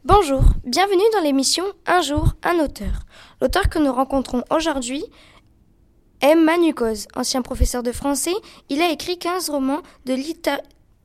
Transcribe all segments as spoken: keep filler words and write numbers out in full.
Bonjour, bienvenue dans l'émission Un jour, un auteur. L'auteur que nous rencontrons aujourd'hui est Manu Coz. Ancien professeur de français, il a écrit quinze romans de, lita...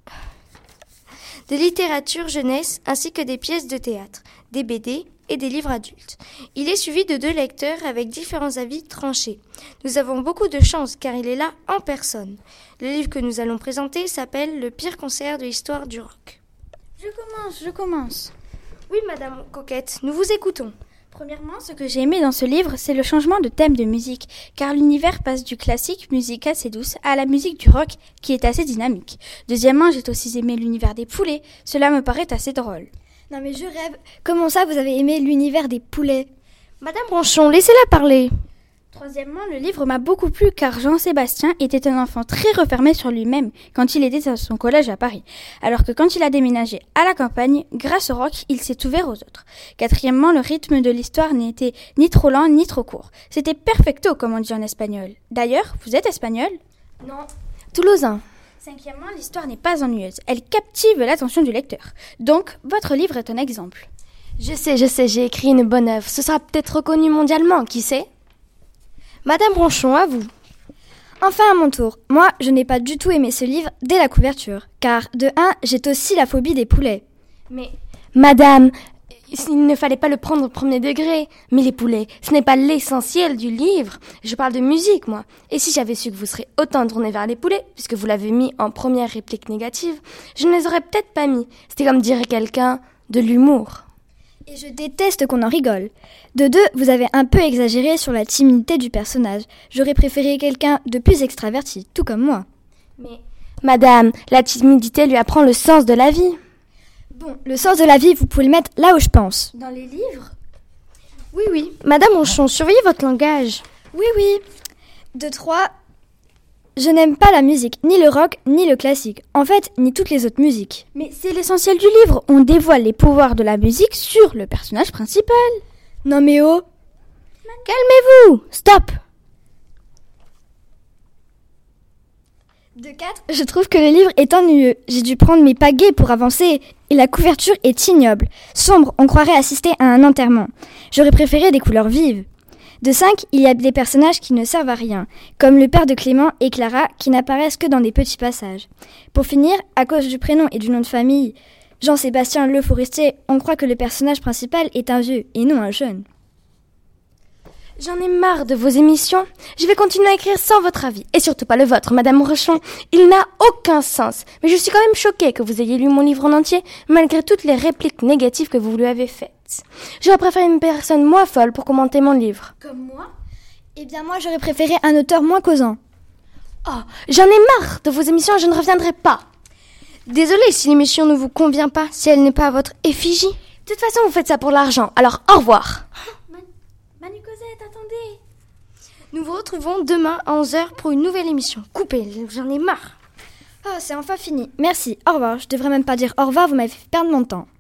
de littérature jeunesse ainsi que des pièces de théâtre, des B D et des livres adultes. Il est suivi de deux lecteurs avec différents avis tranchés. Nous avons beaucoup de chance car il est là en personne. Le livre que nous allons présenter s'appelle « Le pire concert de l'histoire du rock ». Je commence, je commence. Oui, Madame Coquette, nous vous écoutons. Premièrement, ce que j'ai aimé dans ce livre, c'est le changement de thème de musique, car l'univers passe du classique, musique assez douce, à la musique du rock, qui est assez dynamique. Deuxièmement, j'ai aussi aimé l'univers des poulets, cela me paraît assez drôle. Non mais je rêve, comment ça vous avez aimé l'univers des poulets? Madame Ronchon, laissez-la parler. Troisièmement, le livre m'a beaucoup plu car Jean-Sébastien était un enfant très refermé sur lui-même quand il était à son collège à Paris, alors que quand il a déménagé à la campagne, grâce au rock, il s'est ouvert aux autres. Quatrièmement, le rythme de l'histoire n'était ni trop lent ni trop court. C'était perfecto, comme on dit en espagnol. D'ailleurs, vous êtes espagnol? Non, toulousain. Cinquièmement, l'histoire n'est pas ennuyeuse. Elle captive l'attention du lecteur. Donc, votre livre est un exemple. Je sais, je sais, j'ai écrit une bonne œuvre. Ce sera peut-être reconnu mondialement, qui sait? Madame Ronchon, à vous. Enfin à mon tour. Moi, je n'ai pas du tout aimé ce livre dès la couverture, car de un, j'ai aussi la phobie des poulets. Mais, Madame, il ne fallait pas le prendre au premier degré. Mais les poulets, ce n'est pas l'essentiel du livre. Je parle de musique, moi. Et si j'avais su que vous serez autant tourné vers les poulets, puisque vous l'avez mis en première réplique négative, je ne les aurais peut-être pas mis. C'était comme dirait quelqu'un de l'humour. Et je déteste qu'on en rigole. De deux, vous avez un peu exagéré sur la timidité du personnage. J'aurais préféré quelqu'un de plus extraverti, tout comme moi. Mais, Madame, la timidité lui apprend le sens de la vie. Bon, le sens de la vie, vous pouvez le mettre là où je pense. Dans les livres? Oui, oui. Madame Ronchon, surveillez votre langage. Oui, oui. De trois, je n'aime pas la musique, ni le rock, ni le classique. En fait, ni toutes les autres musiques. Mais c'est l'essentiel du livre. On dévoile les pouvoirs de la musique sur le personnage principal. Non mais oh! Calmez-vous! Stop! De quatre, je trouve que le livre est ennuyeux. J'ai dû prendre mes pagaies pour avancer. Et la couverture est ignoble. Sombre, on croirait assister à un enterrement. J'aurais préféré des couleurs vives. De cinq, il y a des personnages qui ne servent à rien, comme le père de Clément et Clara qui n'apparaissent que dans des petits passages. Pour finir, à cause du prénom et du nom de famille, Jean-Sébastien Le Forestier, on croit que le personnage principal est un vieux et non un jeune. J'en ai marre de vos émissions. Je vais continuer à écrire sans votre avis. Et surtout pas le vôtre, Madame Ronchon. Il n'a aucun sens. Mais je suis quand même choquée que vous ayez lu mon livre en entier, malgré toutes les répliques négatives que vous lui avez faites. J'aurais préféré une personne moins folle pour commenter mon livre. Comme moi? Eh bien moi, j'aurais préféré un auteur moins causant. Oh, j'en ai marre de vos émissions et je ne reviendrai pas. Désolée si l'émission ne vous convient pas, si elle n'est pas à votre effigie. De toute façon, vous faites ça pour l'argent, alors au revoir. Manu Cosette, attendez. Nous vous retrouvons demain à onze heures pour une nouvelle émission. Coupez, j'en ai marre. Oh, c'est enfin fini. Merci, au revoir. Je devrais même pas dire au revoir, vous m'avez fait perdre mon temps.